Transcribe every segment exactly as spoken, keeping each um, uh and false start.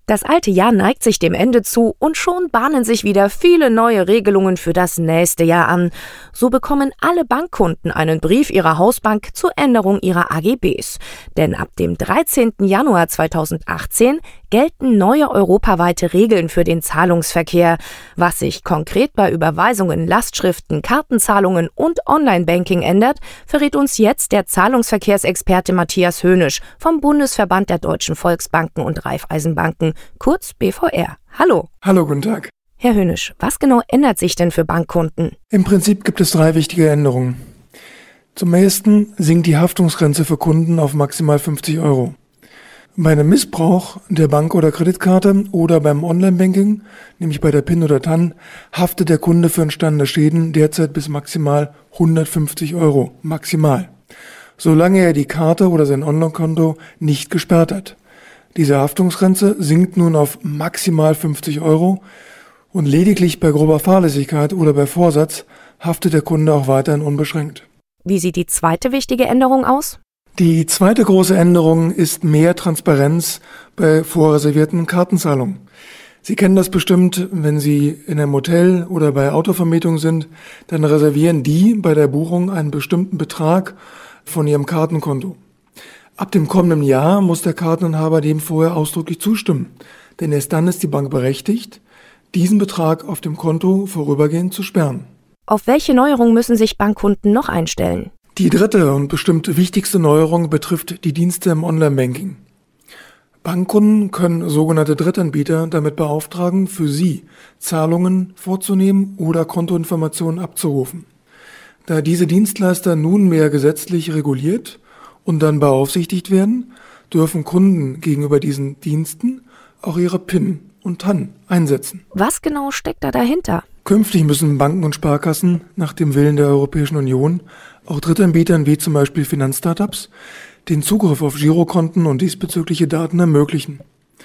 Das alte Jahr neigt sich dem Ende zu und schon bahnen sich wieder viele neue Regelungen für das nächste Jahr an. So bekommen alle Bankkunden einen Brief ihrer Hausbank zur Änderung ihrer A G Bs. Denn ab dem dreizehnten Januar zweitausendachtzehn gelten neue europaweite Regeln für den Zahlungsverkehr. Was sich konkret bei Überweisungen, Lastschriften, Kartenzahlungen und Online-Banking ändert, verrät uns jetzt der Zahlungsverkehrsexperte Matthias Hönisch vom Bundesverband der Deutschen Volksbanken und Raiffeisenbanken, kurz B V R. Hallo. Hallo, guten Tag. Herr Hönisch, was genau ändert sich denn für Bankkunden? Im Prinzip gibt es drei wichtige Änderungen. Zum ersten sinkt die Haftungsgrenze für Kunden auf maximal fünfzig Euro. Bei einem Missbrauch der Bank- oder Kreditkarte oder beim Online-Banking, nämlich bei der PIN oder T A N, haftet der Kunde für entstandene Schäden derzeit bis maximal hundertfünfzig Euro. Maximal. Solange er die Karte oder sein Online-Konto nicht gesperrt hat. Diese Haftungsgrenze sinkt nun auf maximal fünfzig Euro und lediglich bei grober Fahrlässigkeit oder bei Vorsatz haftet der Kunde auch weiterhin unbeschränkt. Wie sieht die zweite wichtige Änderung aus? Die zweite große Änderung ist mehr Transparenz bei vorreservierten Kartenzahlungen. Sie kennen das bestimmt, wenn Sie in einem Hotel oder bei Autovermietung sind, dann reservieren die bei der Buchung einen bestimmten Betrag von Ihrem Kartenkonto. Ab dem kommenden Jahr muss der Karteninhaber dem vorher ausdrücklich zustimmen, denn erst dann ist die Bank berechtigt, diesen Betrag auf dem Konto vorübergehend zu sperren. Auf welche Neuerungen müssen sich Bankkunden noch einstellen? Die dritte und bestimmt wichtigste Neuerung betrifft die Dienste im Online-Banking. Bankkunden können sogenannte Drittanbieter damit beauftragen, für sie Zahlungen vorzunehmen oder Kontoinformationen abzurufen. Da diese Dienstleister nunmehr gesetzlich reguliert und dann beaufsichtigt werden, dürfen Kunden gegenüber diesen Diensten auch ihre PIN und T A N einsetzen. Was genau steckt da dahinter? Künftig müssen Banken und Sparkassen nach dem Willen der Europäischen Union auch Drittanbietern wie zum Beispiel Finanzstartups den Zugriff auf Girokonten und diesbezügliche Daten ermöglichen.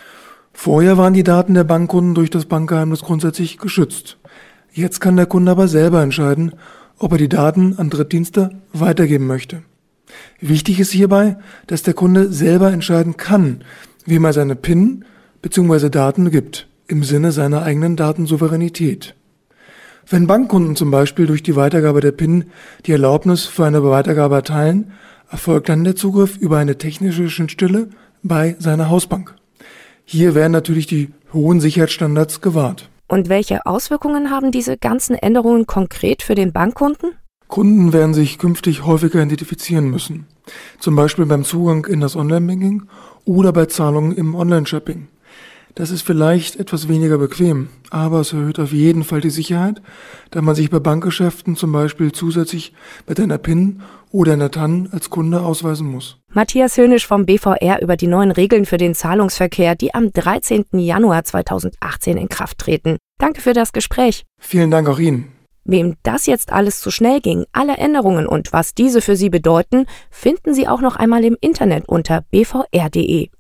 Vorher waren die Daten der Bankkunden durch das Bankgeheimnis grundsätzlich geschützt. Jetzt kann der Kunde aber selber entscheiden, ob er die Daten an Drittdienste weitergeben möchte. Wichtig ist hierbei, dass der Kunde selber entscheiden kann, wem er seine PIN bzw. Daten gibt, im Sinne seiner eigenen Datensouveränität. Wenn Bankkunden zum Beispiel durch die Weitergabe der PIN die Erlaubnis für eine Weitergabe erteilen, erfolgt dann der Zugriff über eine technische Schnittstelle bei seiner Hausbank. Hier werden natürlich die hohen Sicherheitsstandards gewahrt. Und welche Auswirkungen haben diese ganzen Änderungen konkret für den Bankkunden? Kunden werden sich künftig häufiger identifizieren müssen, zum Beispiel beim Zugang in das Online-Banking oder bei Zahlungen im Online-Shopping. Das ist vielleicht etwas weniger bequem, aber es erhöht auf jeden Fall die Sicherheit, da man sich bei Bankgeschäften zum Beispiel zusätzlich mit einer PIN oder einer T A N als Kunde ausweisen muss. Matthias Hönisch vom B V R über die neuen Regeln für den Zahlungsverkehr, die am dreizehnten Januar zweitausendachtzehn in Kraft treten. Danke für das Gespräch. Vielen Dank auch Ihnen. Wem das jetzt alles zu schnell ging, alle Änderungen und was diese für Sie bedeuten, finden Sie auch noch einmal im Internet unter b v r punkt d e.